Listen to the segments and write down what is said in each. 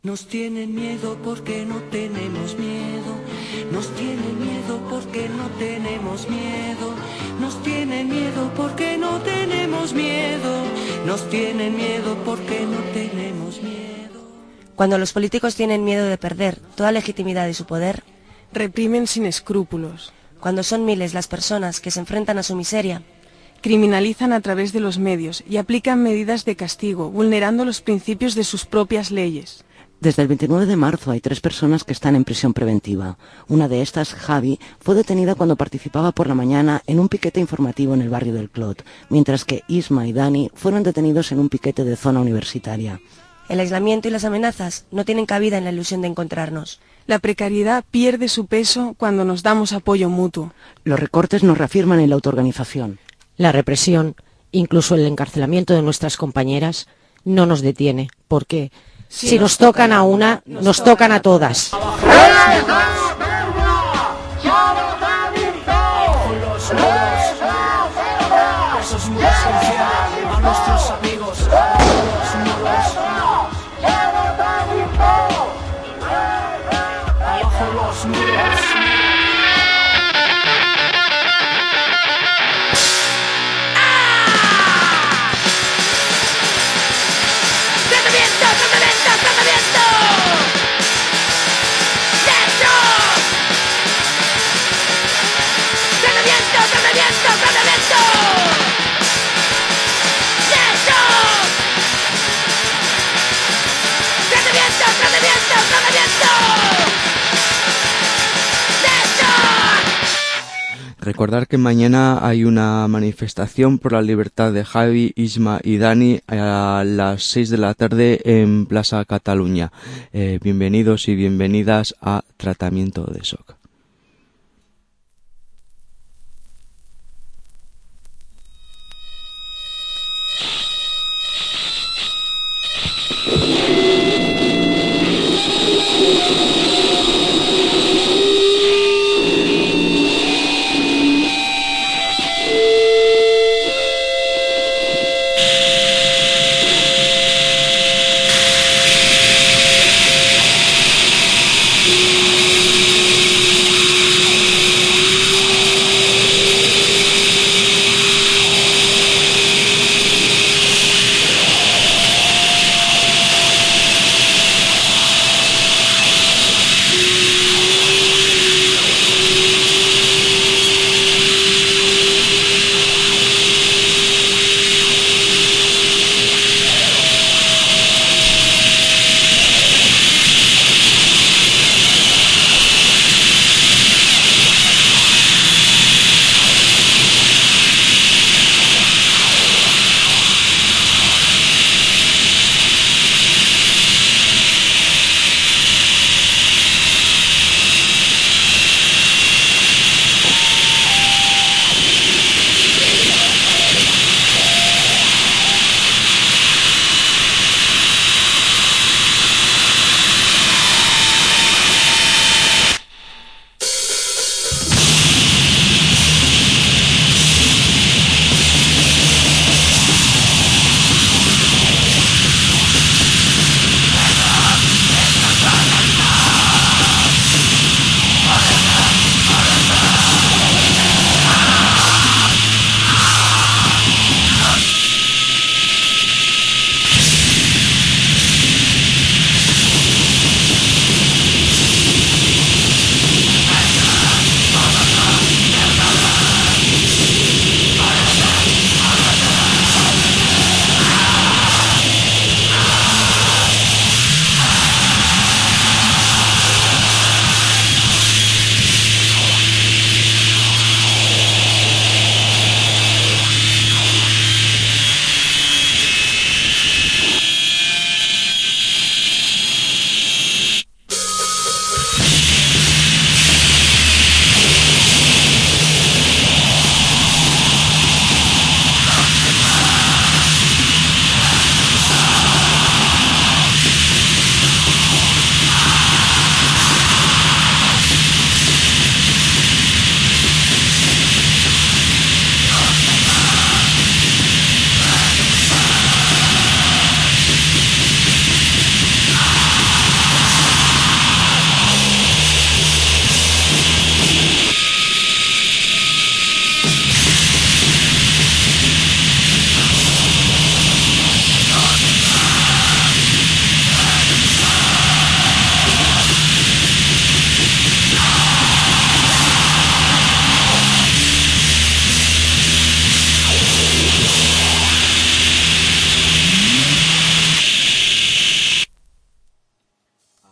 Nos tienen miedo porque no tenemos miedo. Nos tienen miedo porque no tenemos miedo. Nos tienen miedo porque no tenemos miedo. Nos tienen miedo porque no tenemos miedo. Cuando los políticos tienen miedo de perder toda legitimidad y su poder, reprimen sin escrúpulos. Cuando son miles las personas que se enfrentan a su miseria, criminalizan a través de los medios y aplican medidas de castigo, vulnerando los principios de sus propias leyes. Desde el 29 de marzo hay 3 personas que están en prisión preventiva. Una de estas, Javi, fue detenida cuando participaba por la mañana en un piquete informativo en el barrio del Clot, mientras que Isma y Dani fueron detenidos en un piquete de zona universitaria. El aislamiento y las amenazas no tienen cabida en la ilusión de encontrarnos. La precariedad pierde su peso cuando nos damos apoyo mutuo. Los recortes nos reafirman en la autoorganización. La represión, incluso el encarcelamiento de nuestras compañeras, no nos detiene, porque si nos tocan a una, nos tocan a todas. Recordar que mañana hay una manifestación por la libertad de Javi, Isma y Dani a las 6 de la tarde en Plaza Cataluña. Bienvenidos y bienvenidas a Tratamiento de Shock.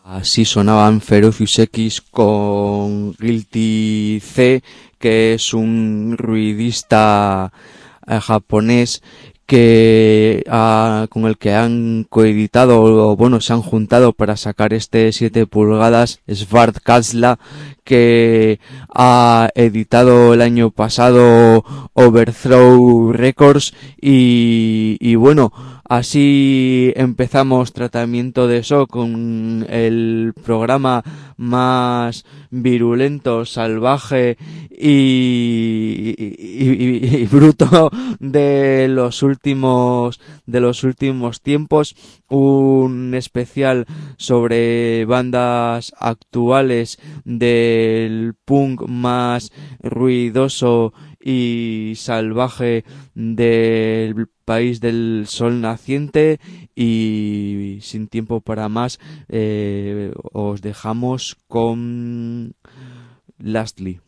Así sonaban Ferocious X con Guilty C, que es un ruidista japonés que con el que han coeditado, o bueno, se han juntado para sacar este 7 pulgadas, Svart Kasla, que ha editado el año pasado Overthrow Records y bueno, así empezamos Tratamiento de Shock con el programa más virulento, salvaje y bruto de los últimos tiempos, un especial sobre bandas actuales del punk más ruidoso y salvaje del país del sol naciente, y sin tiempo para más os dejamos con Lastly.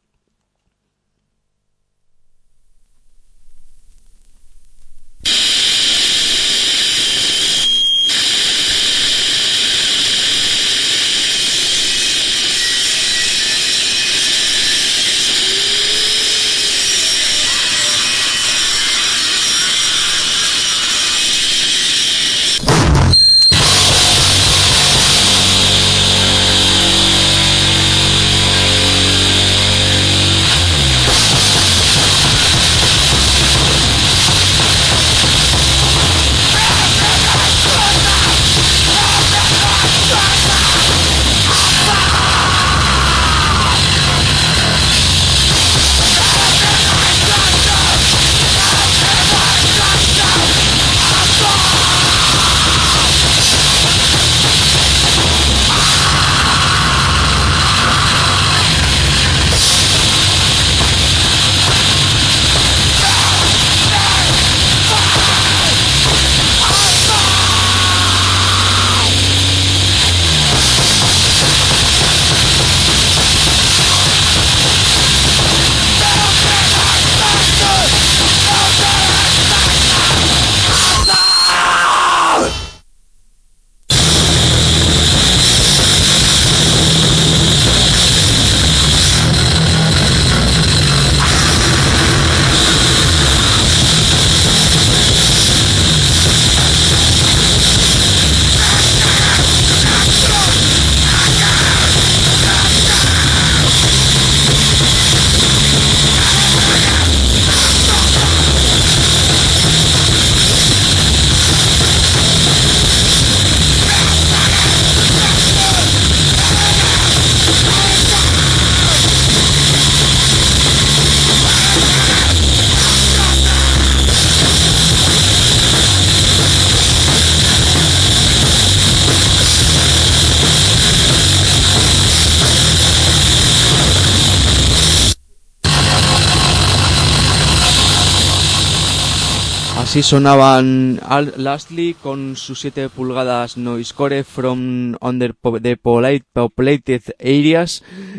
Así sonaban Lastly con sus 7 pulgadas Noisecore from under the populated areas,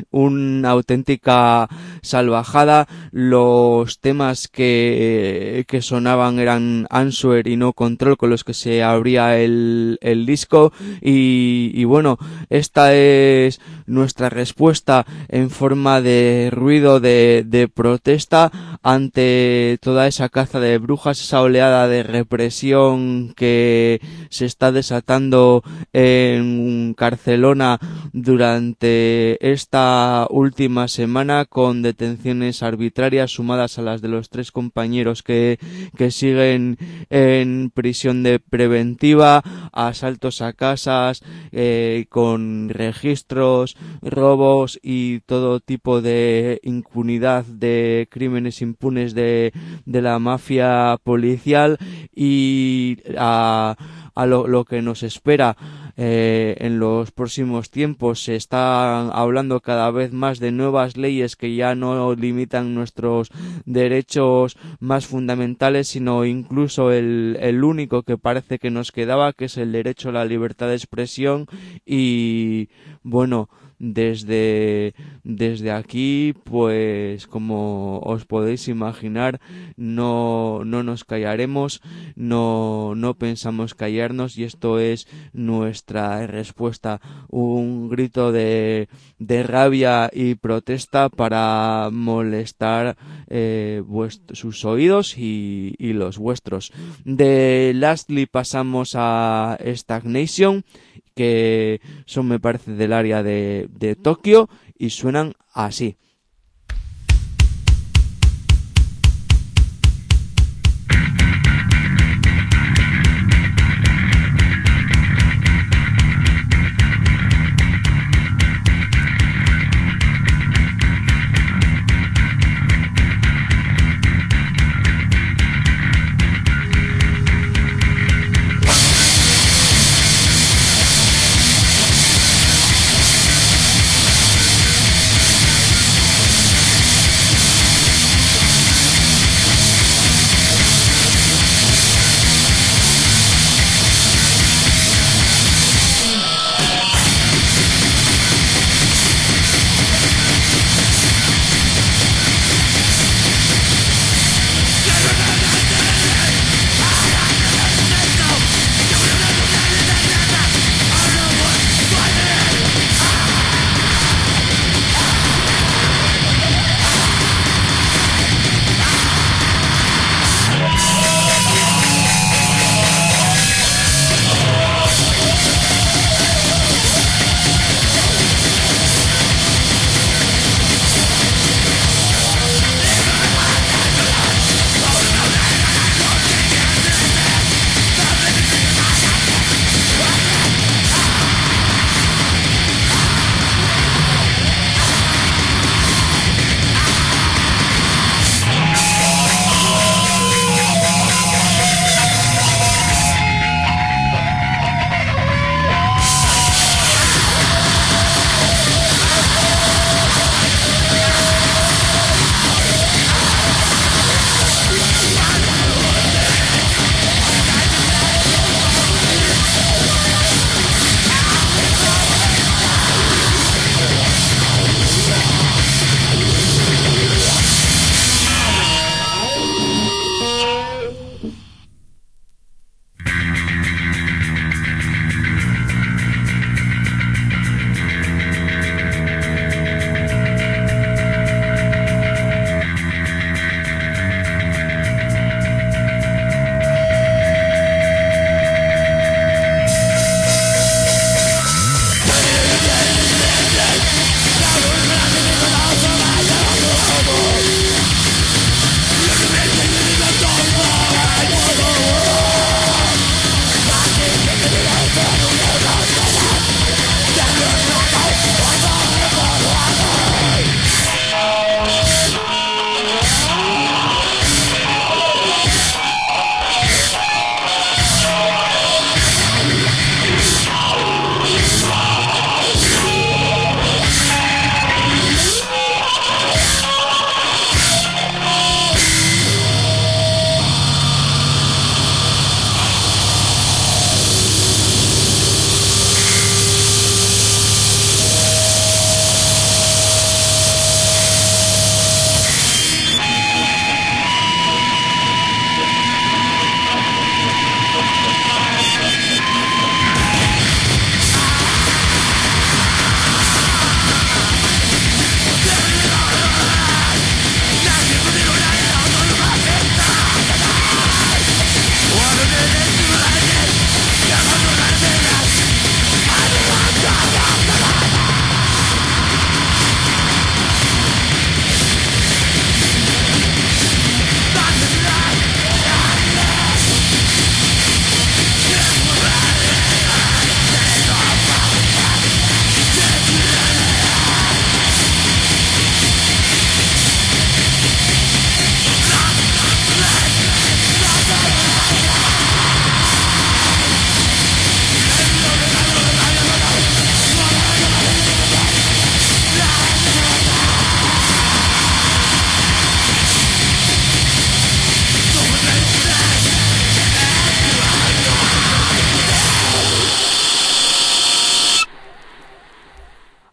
una auténtica salvajada. Los temas que sonaban eran Answer y No Control, con los que se abría el disco, y bueno, esta es nuestra respuesta en forma de ruido de protesta ante toda esa caza de brujas, esa oleada de represión que se está desatando en Barcelona durante esta última semana, con detenciones arbitrarias sumadas a las de los 3 compañeros que siguen en prisión preventiva, asaltos a casas con registros, robos y todo tipo de impunidad, de crímenes impunes de la mafia policial, y a lo que nos espera en los próximos tiempos. Se está hablando cada vez más de nuevas leyes que ya no limitan nuestros derechos más fundamentales, sino incluso el único que parece que nos quedaba, que es el derecho a la libertad de expresión. Y bueno, desde aquí, pues como os podéis imaginar, no nos callaremos, no pensamos callarnos, y esto es nuestra respuesta, un grito de rabia y protesta para molestar sus oídos y los vuestros. De Lastly pasamos a Stagnation, que son, me parece, del área de Tokio, y suenan así.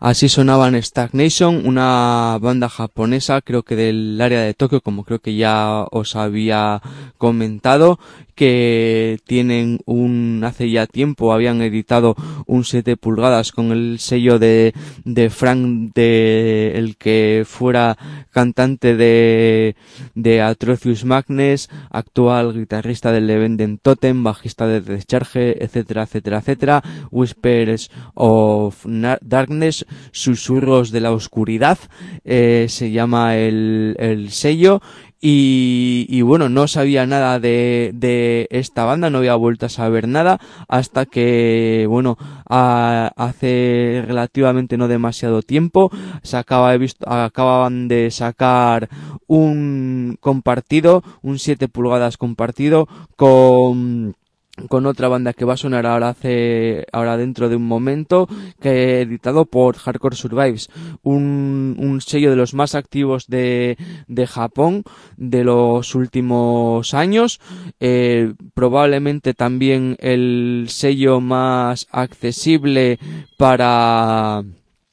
Así sonaban Stagnation, una banda japonesa, creo que del área de Tokio, como creo que ya os había comentado, que tienen hace ya tiempo habían editado un 7 pulgadas con el sello de Frank, el que fuera cantante de Atrocious Magnus, actual guitarrista del Levenden Totem, bajista de Discharge, etcétera, etcétera, etcétera. Whispers of Darkness, Susurros de la Oscuridad, se llama el sello. Y bueno, no sabía nada de esta banda, no había vuelto a saber nada hasta que, bueno, hace relativamente no demasiado tiempo acababan de sacar un 7 pulgadas compartido con otra banda que va a sonar ahora dentro de un momento, que editado por Hardcore Survives, un sello de los más activos de Japón de los últimos años, probablemente también el sello más accesible para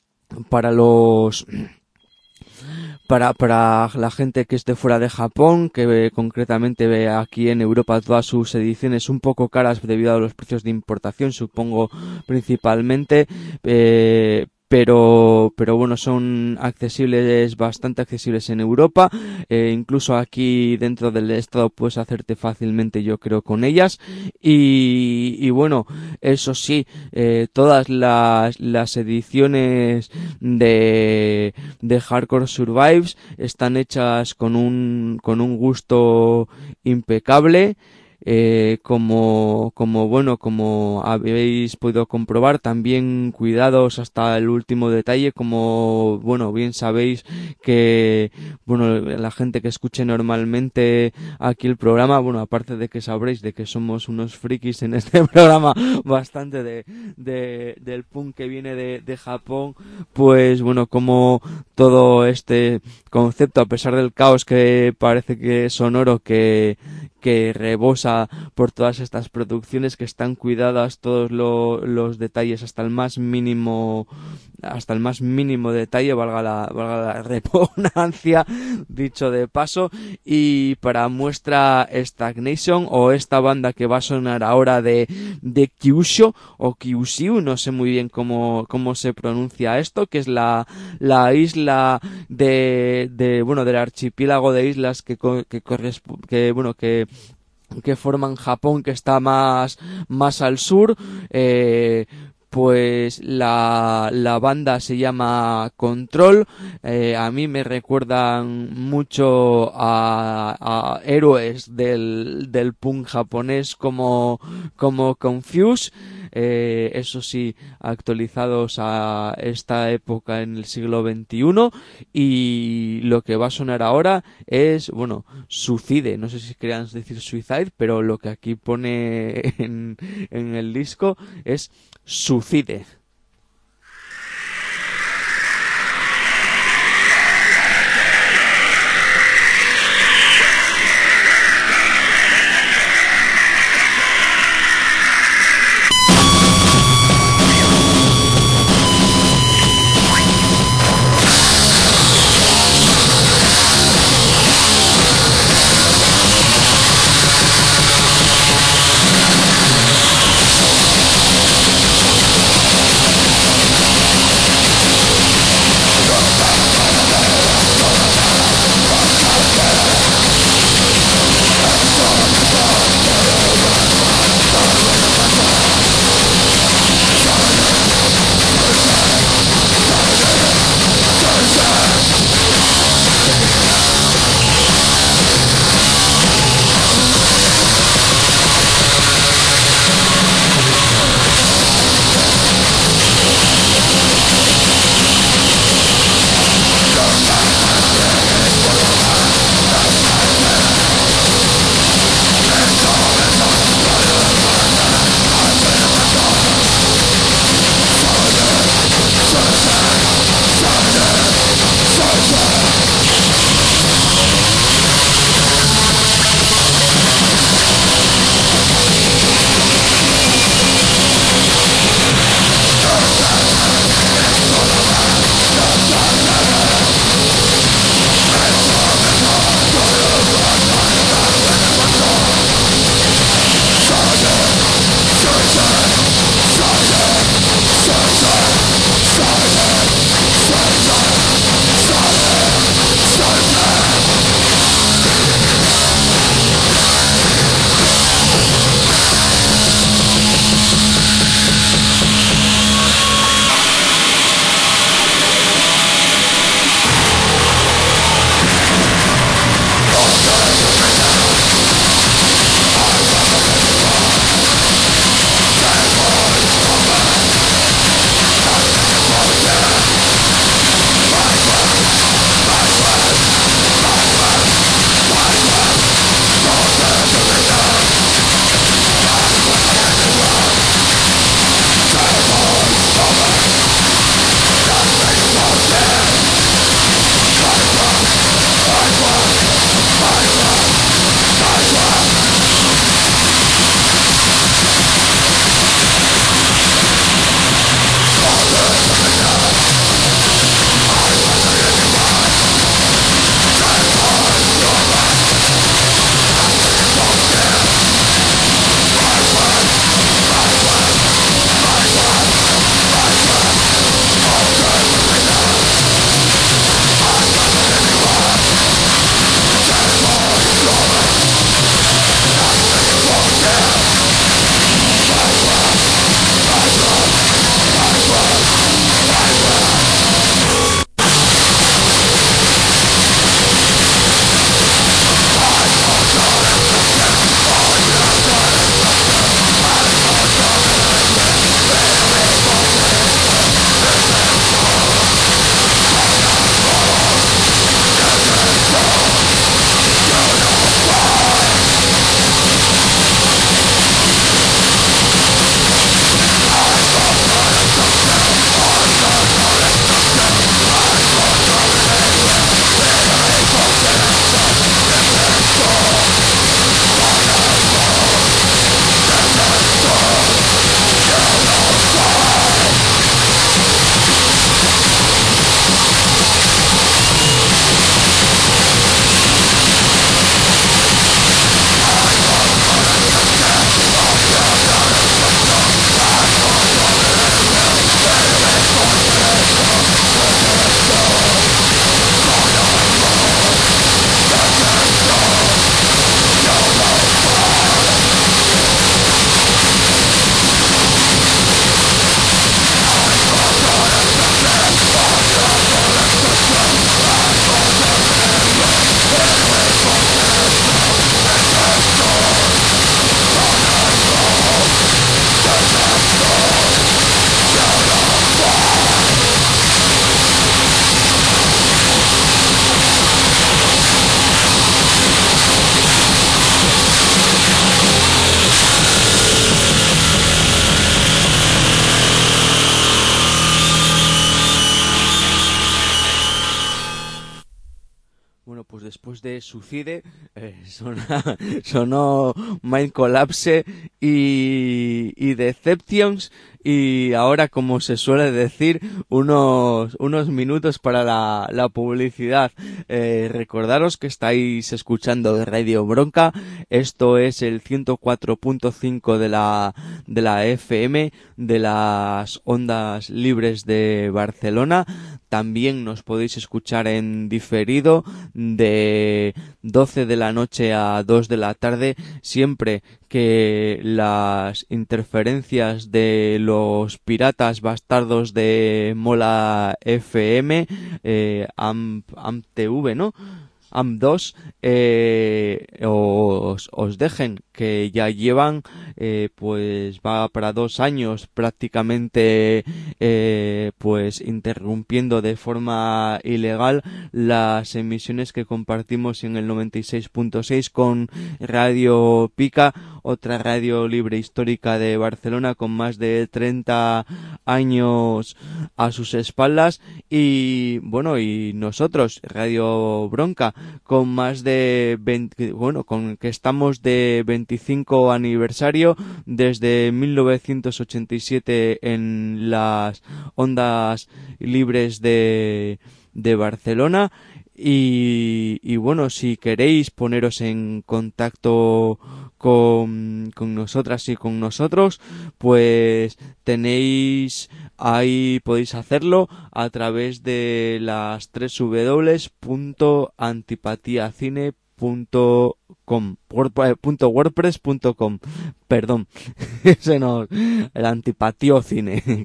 la gente que esté fuera de Japón, que concretamente ve aquí en Europa todas sus ediciones un poco caras debido a los precios de importación, supongo, principalmente, pero bueno, son bastante accesibles en Europa, incluso aquí dentro del estado puedes hacerte fácilmente, yo creo, con ellas, y bueno, eso sí, todas las ediciones de Hardcore Survives están hechas con un gusto impecable. Como habéis podido comprobar, también cuidados hasta el último detalle, como bueno, bien sabéis que la gente que escuche normalmente aquí el programa, bueno, aparte de que sabréis de que somos unos frikis en este programa bastante del punk que viene de Japón, pues bueno, como todo este concepto, a pesar del caos que parece que es sonoro, que rebosa por todas estas producciones, que están cuidadas todos los detalles hasta el más mínimo detalle, valga la repugnancia, dicho de paso. Y para muestra Stagnation, o esta banda que va a sonar ahora de Kyushu o Kyushu, no sé muy bien cómo se pronuncia esto, que es la isla del archipiélago de islas que forman Japón, que está más al sur. Pues la banda se llama Control. A mí me recuerdan mucho a héroes del punk japonés como Confuse, eso sí, actualizados a esta época en el siglo XXI. Y lo que va a sonar ahora es, bueno, Suicide, no sé si querían decir Suicide, pero lo que aquí pone en el disco es Suicide. pues después de Suicide sonó Mind Collapse y Deceptions, y ahora, como se suele decir, unos minutos para la publicidad. Recordaros que estáis escuchando Radio Bronca. Esto es el 104.5 de la FM de las ondas libres de Barcelona. También nos podéis escuchar en diferido de 12 de la noche a 2 de la tarde, siempre que las interferencias de los piratas bastardos de Mola FM, AMTV, ¿no? AM2, os dejen, que ya llevan, pues va para 2 años prácticamente, pues interrumpiendo de forma ilegal las emisiones que compartimos en el 96.6 con Radio Pica, otra radio libre histórica de Barcelona con más de 30 años a sus espaldas, y bueno, y nosotros, Radio Bronca, con más de 20, bueno, con que estamos de 25 aniversario desde 1987 en las ondas libres de Barcelona. Y bueno, si queréis poneros en contacto con nosotras y con nosotros, pues tenéis ahí, podéis hacerlo a través de las www.antipatiacine.wordpress.com, perdón, el antipatiocine.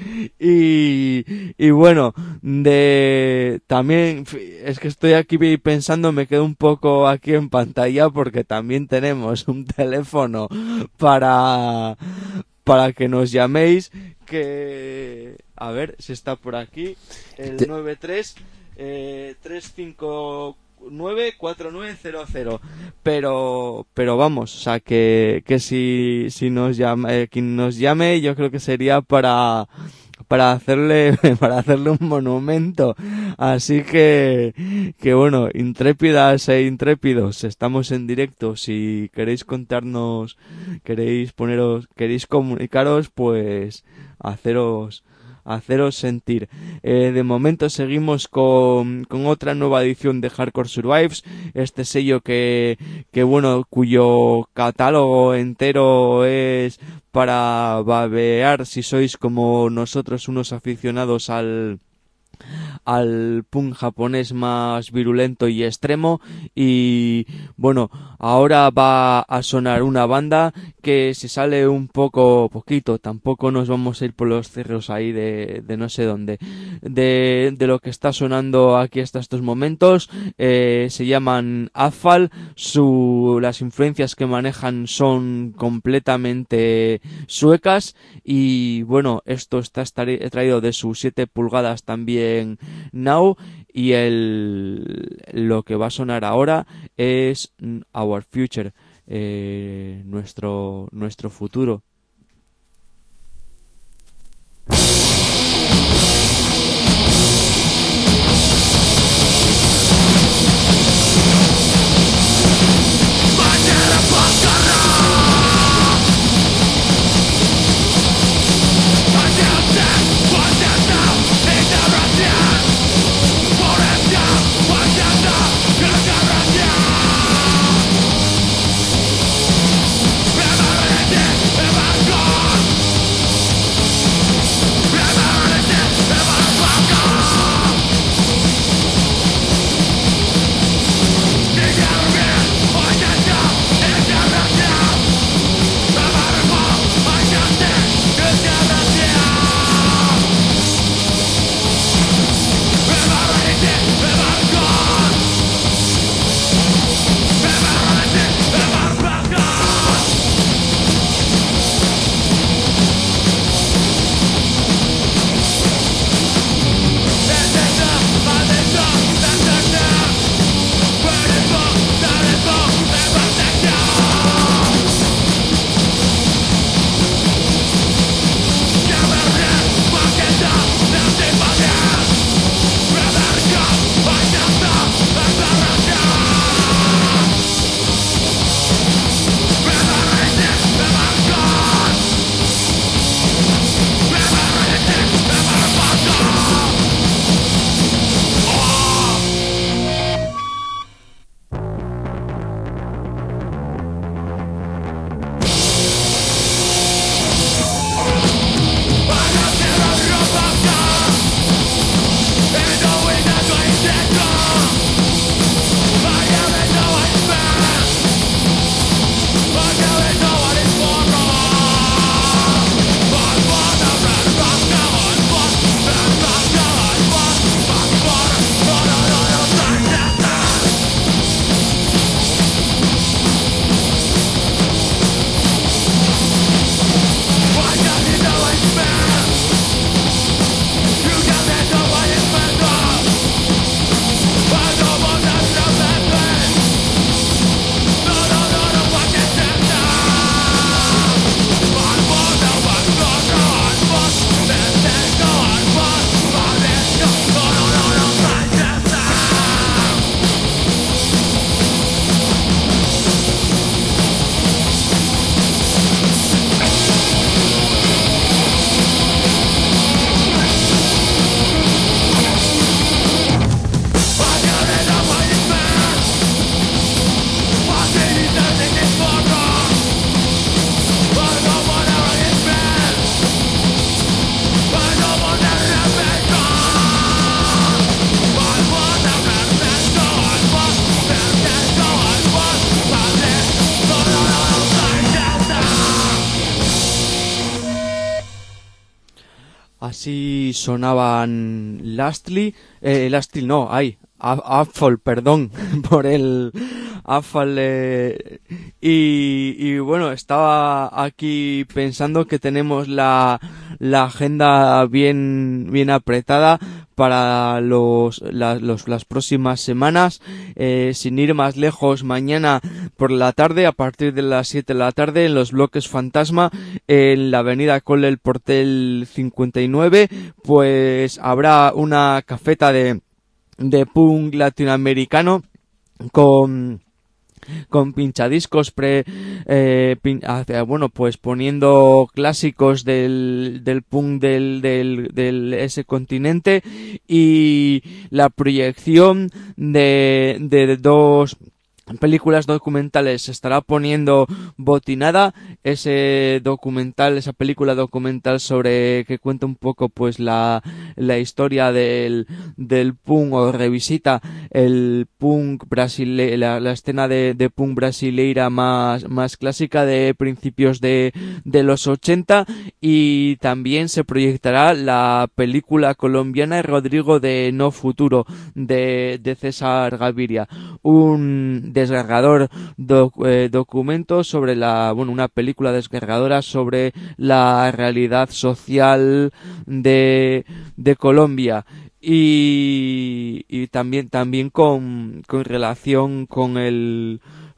y bueno, también es que estoy aquí pensando, me quedo un poco aquí en pantalla, porque también tenemos un teléfono para que nos llaméis, que a ver si está por aquí, el 93 359 4900, pero vamos, o sea que si nos llama, quien nos llame, yo creo que sería para hacerle un monumento. Así que bueno, intrépidas e intrépidos, estamos en directo. Si queréis contarnos, queréis comunicaros, pues haceros sentir. De momento seguimos con otra nueva edición de Hardcore Survives, este sello que bueno, cuyo catálogo entero es para babear si sois como nosotros, unos aficionados al punk japonés más virulento y extremo. Y bueno, ahora va a sonar una banda que se sale un poquito, tampoco nos vamos a ir por los cerros ahí de no sé dónde, de lo que está sonando aquí hasta estos momentos. Se llaman Afal, las influencias que manejan son completamente suecas, y bueno, esto está traído de sus 7 pulgadas también Now, y lo que va a sonar ahora es Our Future, nuestro futuro. Never Así sonaban Lastly no, Apple, perdón, por el Apple, y bueno, estaba aquí pensando que tenemos la agenda bien apretada para las próximas semanas. Sin ir más lejos, mañana por la tarde, a partir de las 7 de la tarde, en los bloques Fantasma, en la avenida Colle el Portel 59, pues habrá una cafeta de punk latinoamericano con pinchadiscos pues poniendo clásicos del punk del ese continente, y la proyección de dos películas documentales. Se estará poniendo Botinada, esa película documental sobre que cuenta un poco pues la historia del punk, o revisita el punk brasileño, la escena de punk brasileira más clásica de principios de los 80, y también se proyectará la película colombiana Rodrigo de No Futuro de César Gaviria, un desgarrador documento sobre una película desgarradora sobre la realidad social de Colombia, y también con relación con el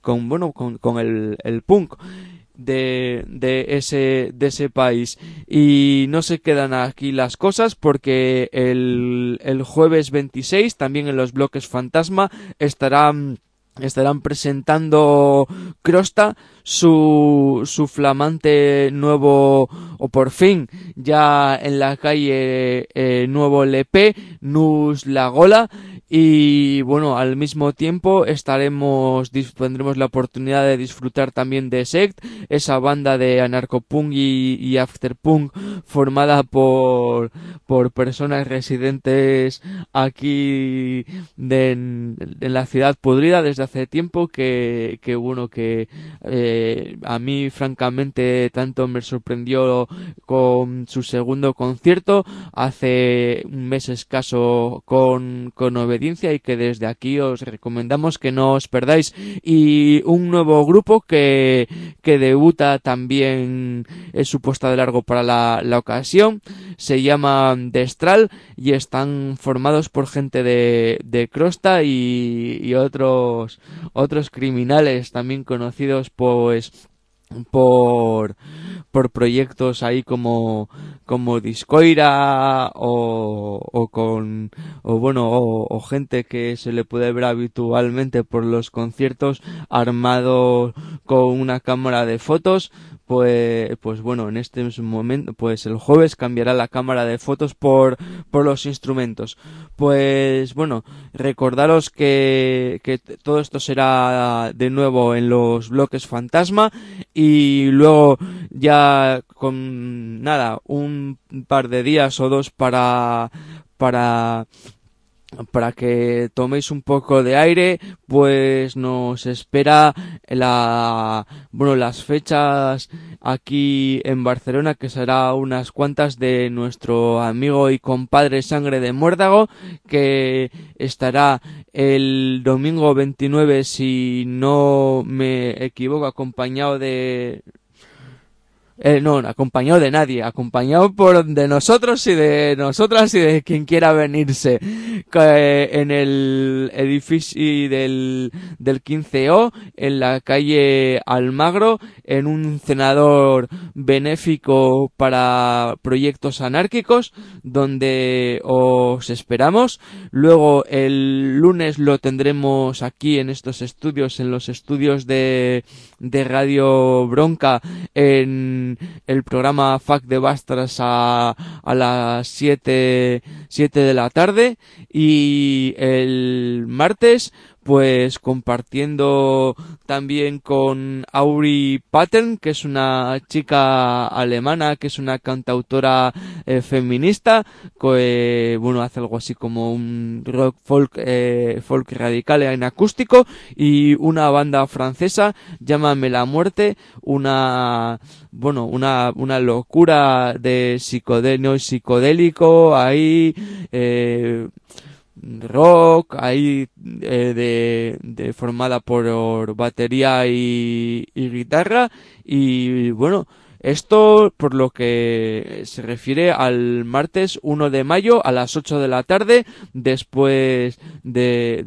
punk de ese país. Y no se quedan aquí las cosas, porque el jueves 26 también en los bloques Fantasma estarán presentando Crosta su flamante nuevo, o por fin ya en la calle, nuevo LP, Nus La Gola. Y bueno, al mismo tiempo tendremos la oportunidad de disfrutar también de Sect, esa banda de anarcopunk y afterpunk formada por personas residentes aquí en la ciudad podrida desde hace tiempo, que a mí francamente tanto me sorprendió con su segundo concierto hace un mes escaso con Obediencia, y que desde aquí os recomendamos que no os perdáis. Y un nuevo grupo que debuta también en su puesta de largo para la ocasión, se llama Destral, y están formados por gente de Crosta y otros criminales también conocidos pues por proyectos ahí como Discoira o gente que se le puede ver habitualmente por los conciertos armado con una cámara de fotos. Pues bueno, en este momento, pues el jueves cambiará la cámara de fotos por los instrumentos. Pues bueno, recordaros que todo esto será de nuevo en los bloques Fantasma, y luego ya con un par de días o dos para que toméis un poco de aire, pues nos espera las fechas aquí en Barcelona, que será unas cuantas, de nuestro amigo y compadre Sangre de Muérdago, que estará el domingo 29, si no me equivoco, acompañado de nadie, acompañado de nosotros y de nosotras y de quien quiera venirse, en el edificio del 15O, en la calle Almagro, en un cenador benéfico para proyectos anárquicos, donde os esperamos. Luego el lunes lo tendremos aquí en estos estudios, en los estudios de Radio Bronca, en el programa Fuck the Bastards a las 7 de la tarde, y el martes pues compartiendo también con Auri Pattern, que es una chica alemana, que es una cantautora feminista, que hace algo así como un rock folk radical en acústico, y una banda francesa, Llámame la muerte, una locura de psicodélico ahí, rock ahí, de formada por batería y guitarra. Y bueno, esto por lo que se refiere al martes 1 de mayo a las 8 de la tarde, después de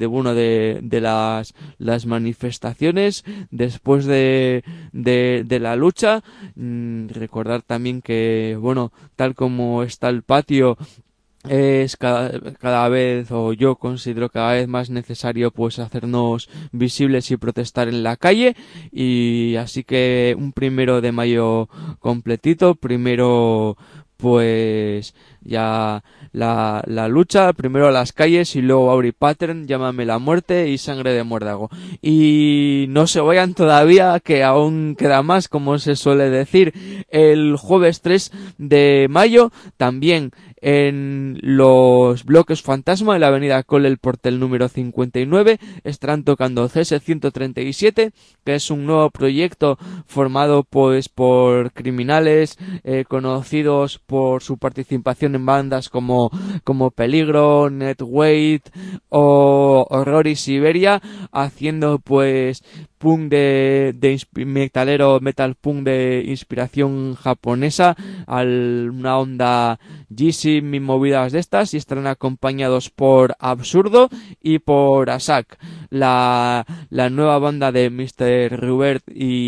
las manifestaciones, después de la lucha. Recordar también que, tal como está el patio, es cada vez, o yo considero cada vez más necesario, pues hacernos visibles y protestar en la calle. Y así que un 1 de mayo completito, primero pues ya la lucha, primero las calles y luego Auri Pattern, Llámame la muerte y Sangre de muérdago. Y no se vayan todavía, que aún queda más, como se suele decir. El jueves 3 de mayo también en los bloques Fantasma, en la avenida Cole el Portel número 59, estarán tocando CS137, que es un nuevo proyecto formado pues por criminales conocidos por su participación en bandas como Peligro, Netweight o Horror y Siberia, haciendo pues punk metal punk de inspiración japonesa, una onda Jism y movidas de estas, y estarán acompañados por Absurdo y por Asak, la nueva banda de Mr. Rubert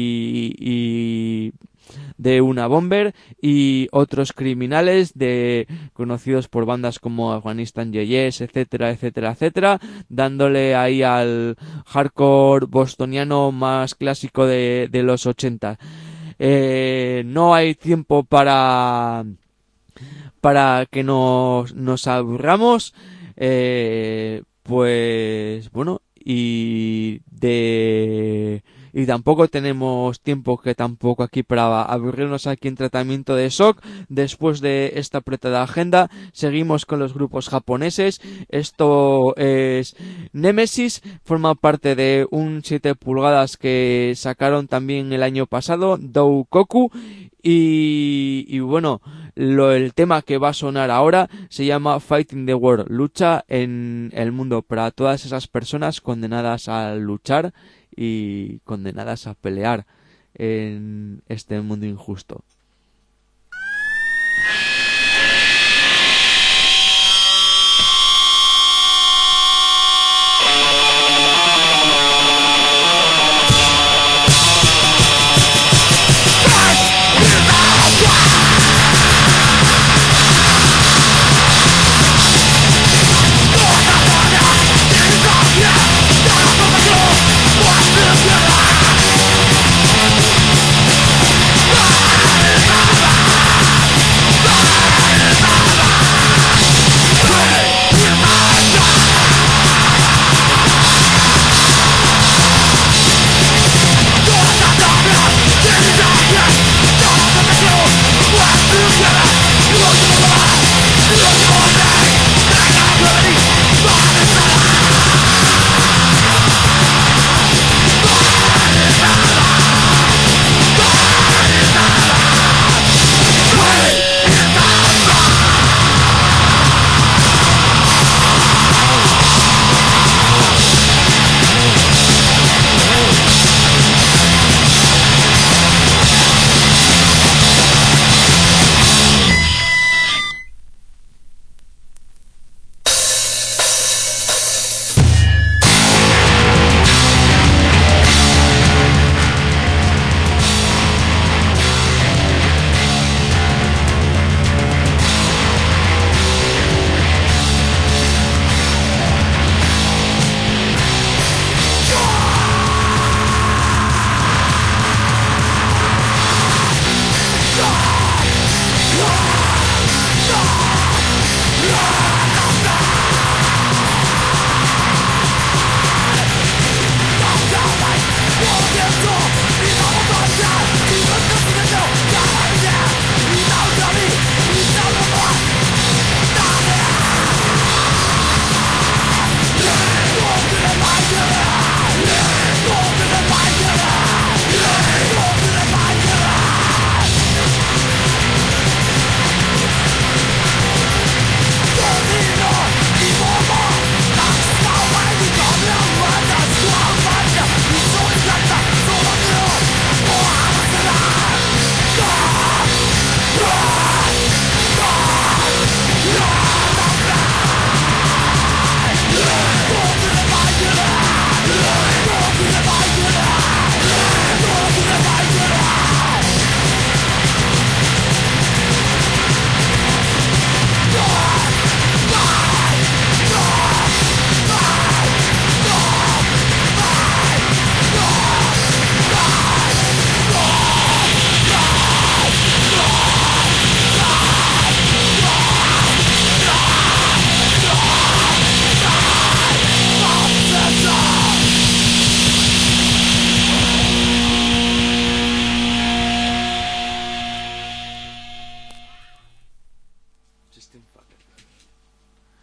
y de Una Bomber, y otros criminales conocidos por bandas como Afghanistan Yeyes, etcétera, etcétera, etcétera, dándole ahí al hardcore bostoniano más clásico de los 80. No hay tiempo para que nos aburramos, pues bueno, y tampoco tenemos tiempo tampoco aquí para aburrirnos aquí en tratamiento de shock. Después de esta apretada agenda, seguimos con los grupos japoneses. Esto es Nemesis, forma parte de un 7 pulgadas que sacaron también el año pasado, Doukoku, y bueno, el tema que va a sonar ahora se llama Fighting the World, lucha en el mundo, para todas esas personas condenadas a luchar y condenadas a pelear en este mundo injusto. Yeah.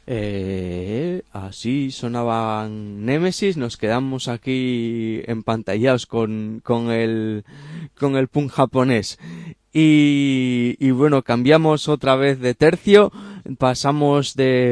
Así sonaban Nemesis. Nos quedamos aquí empantallados con el punk japonés. Y bueno, cambiamos otra vez de tercio, pasamos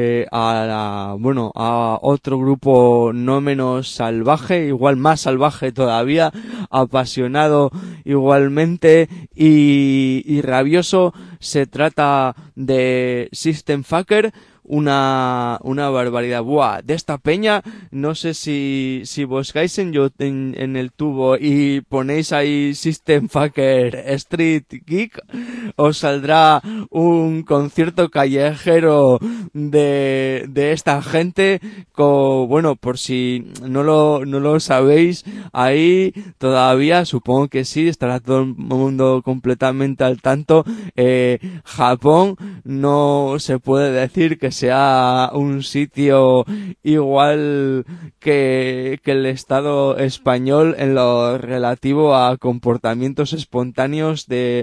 a otro grupo no menos salvaje, igual más salvaje todavía, apasionado igualmente y rabioso. Se trata de System Fucker. Una barbaridad. Buah, de esta peña, no sé si buscáis en el tubo y ponéis ahí System Fucker Street Geek, os saldrá un concierto callejero de esta gente. Bueno, por si no lo sabéis, ahí todavía, supongo que sí, estará todo el mundo completamente al tanto. Japón no se puede decir que sea un sitio igual que el Estado español en lo relativo a comportamientos espontáneos de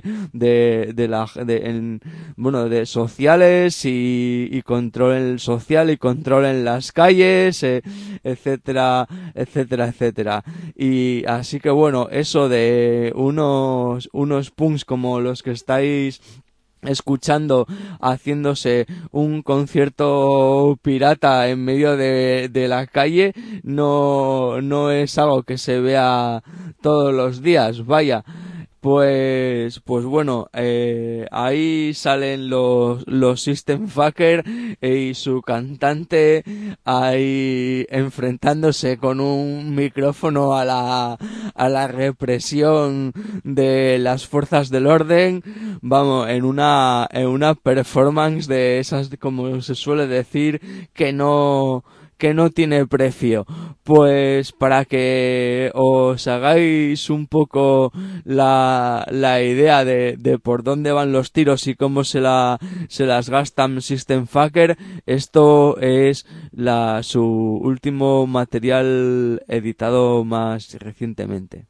sociales y control social y control en las calles, etcétera, etcétera, etcétera. Y así que bueno, eso de unos punks como los que estáis escuchando haciéndose un concierto pirata en medio de la calle no es algo que se vea todos los días, vaya. Pues bueno, ahí salen los System Fucker y su cantante ahí enfrentándose con un micrófono a la represión de las fuerzas del orden. Vamos, en una performance de esas, como se suele decir, que no tiene precio. Pues para que os hagáis un poco la idea de por dónde van los tiros y cómo se las gastan System Fucker, esto es su último material editado más recientemente.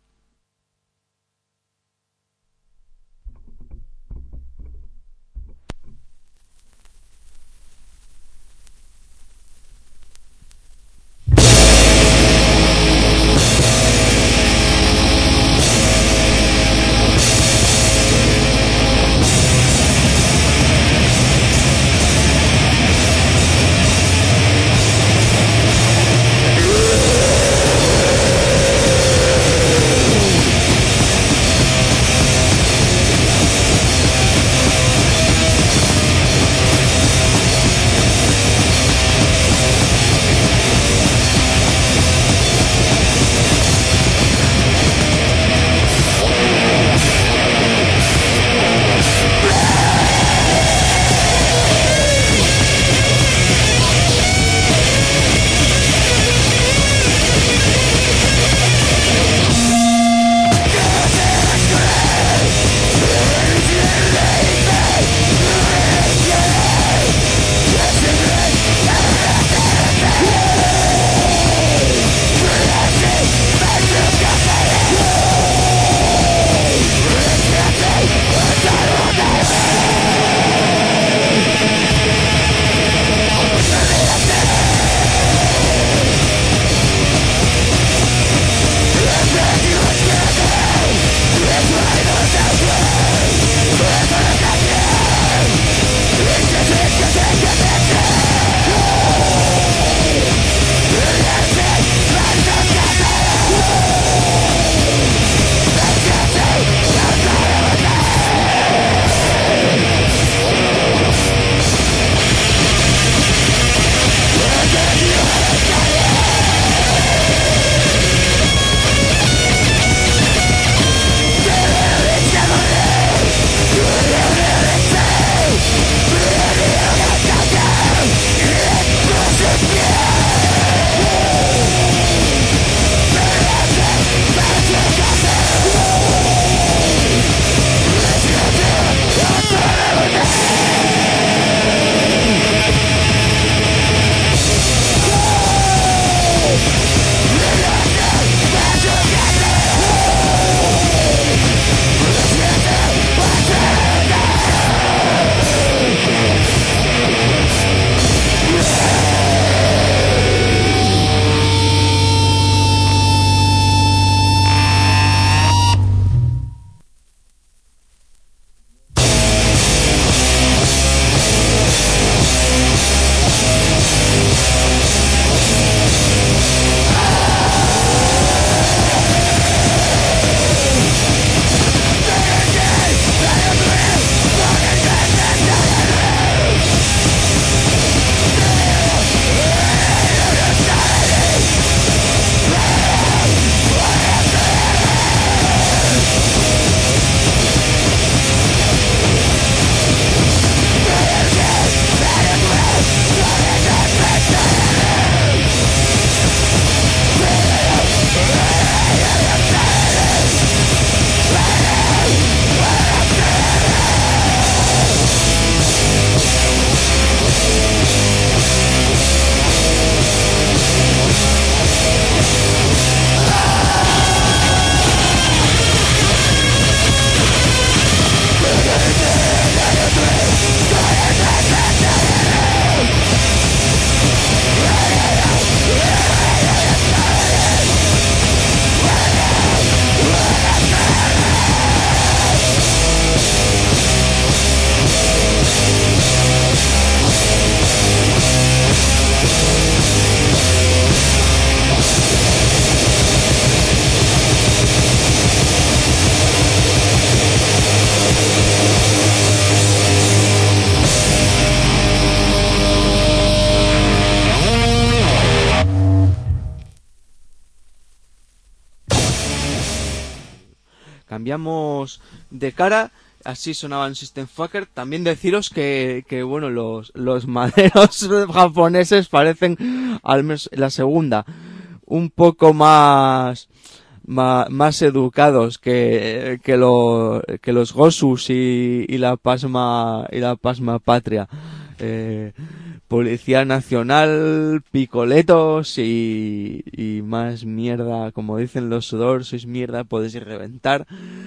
cambiamos de cara. Así sonaban System Fucker. También deciros que bueno, los maderos japoneses parecen, al menos la segunda, un poco más educados que los Gosus y la Pasma Patria. Policía Nacional, picoletos y más mierda, como dicen los Sudor, sois mierda, podéis reventar.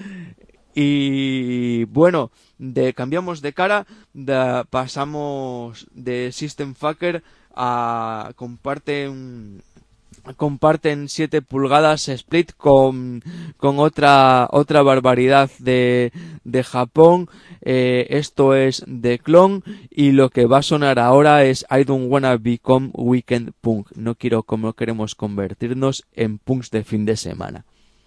Y bueno, cambiamos de cara, pasamos de System Fucker a comparten 7 pulgadas split con otra barbaridad de Japón. Esto es The Clone y lo que va a sonar ahora es I Don't Wanna Become Weekend Punk. No queremos convertirnos en punks de fin de semana.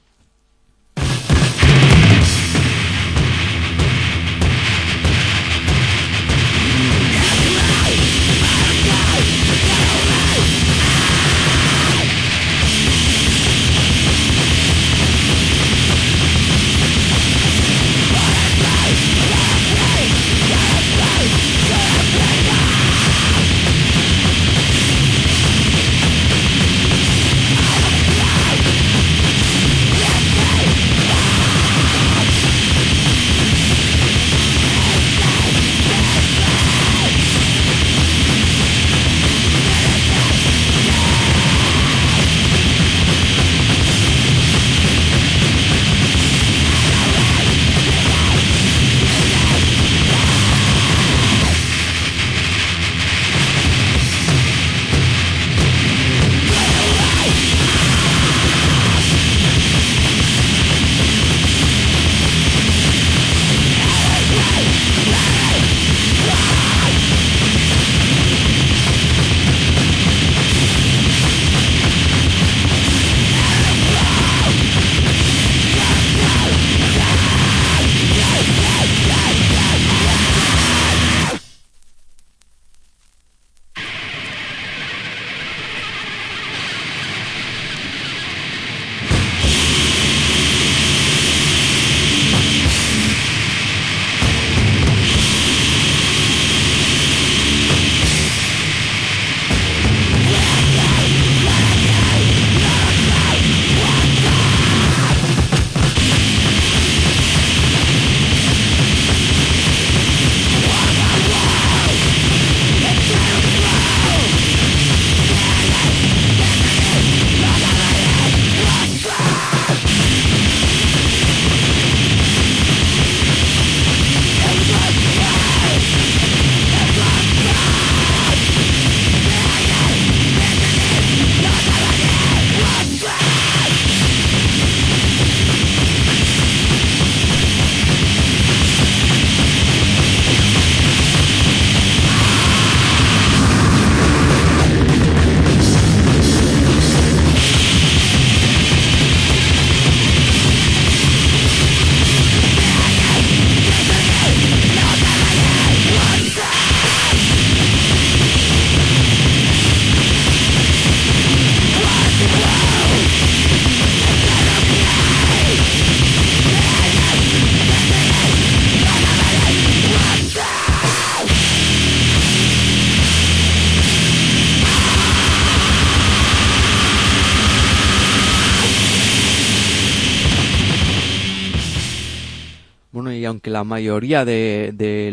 Aunque la mayoría de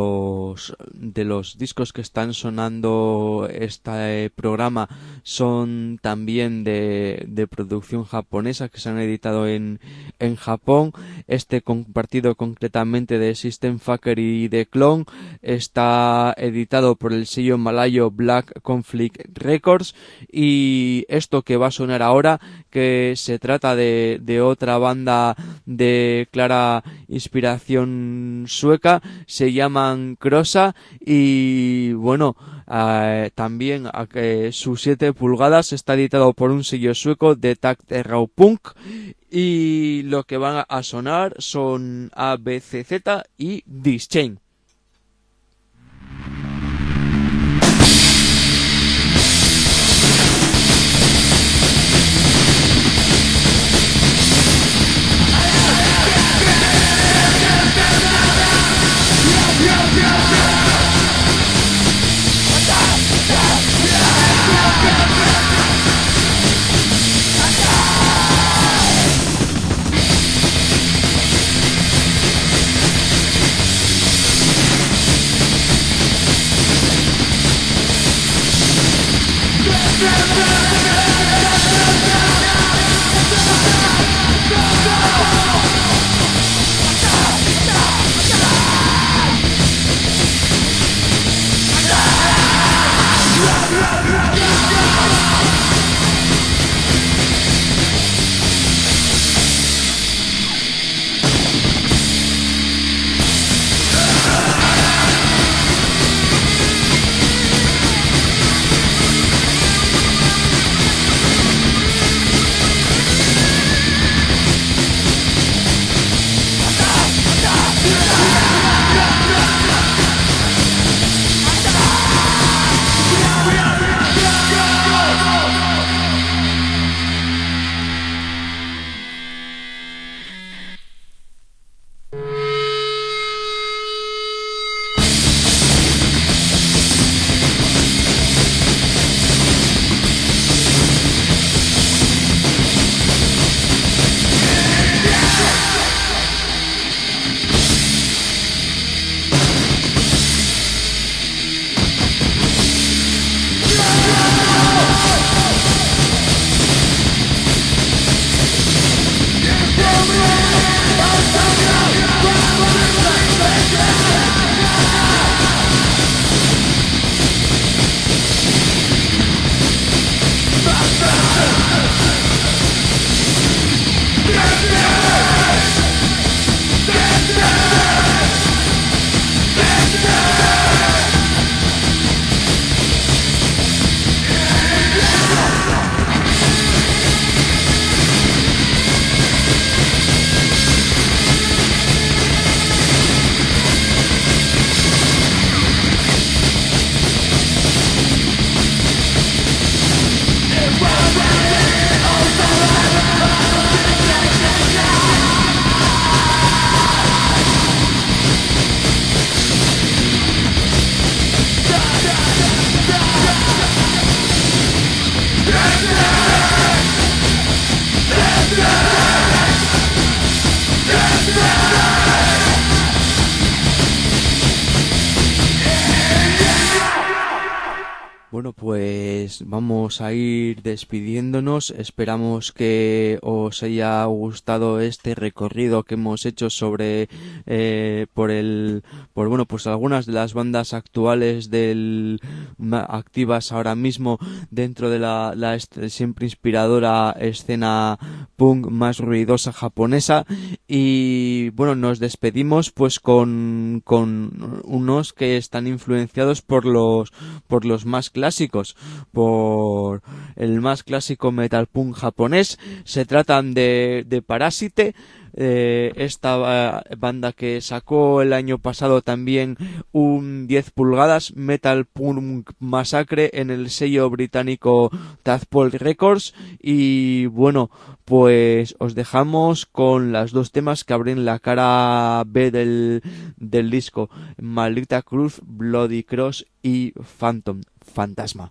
los discos que están sonando este programa son también de producción japonesa, que se han editado en Japón, este compartido concretamente de System Fucker y The Clone está editado por el sello malayo Black Conflict Records, y esto que va a sonar ahora, que se trata de otra banda de clara inspiración sueca, se llaman Krosa, y bueno, también sus 7 pulgadas está editado por un sello sueco de Takt Raw Punk, y lo que van a sonar son ABCZ y Dischain. Bueno, pues vamos a ir despidiéndonos. Esperamos que os haya gustado este recorrido que hemos hecho sobre pues algunas de las bandas actuales activas ahora mismo dentro de la siempre inspiradora escena punk más ruidosa japonesa. Y bueno, nos despedimos pues con unos que están influenciados por los más clásicos, por el más clásico metal punk japonés. Se tratan de Parasite, esta banda que sacó el año pasado también un 10 pulgadas, Metal Punk Massacre, en el sello británico Tadpole Records. Y bueno, pues os dejamos con las dos temas que abren la cara B del disco: Maldita Cruz, Bloody Cross y Phantom, Fantasma.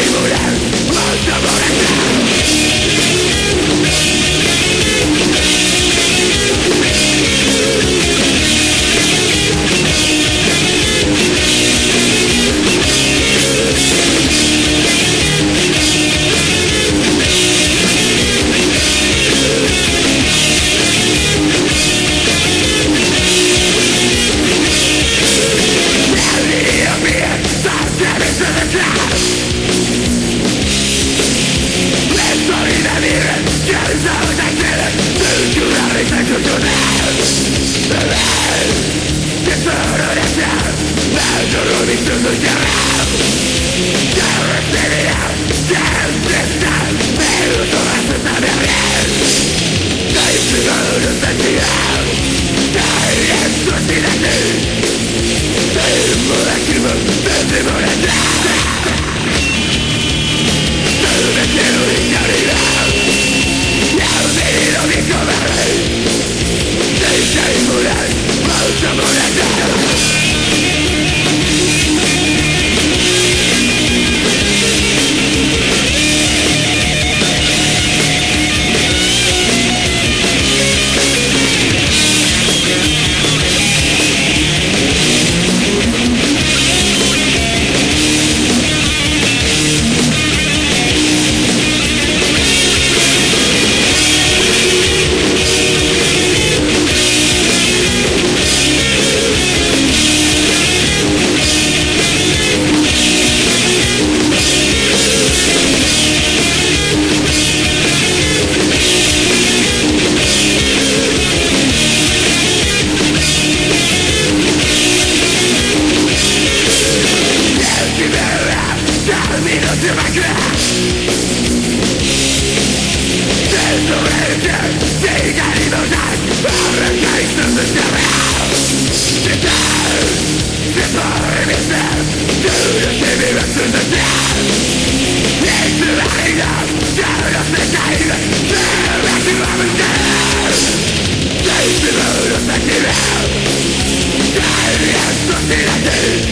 Sociedad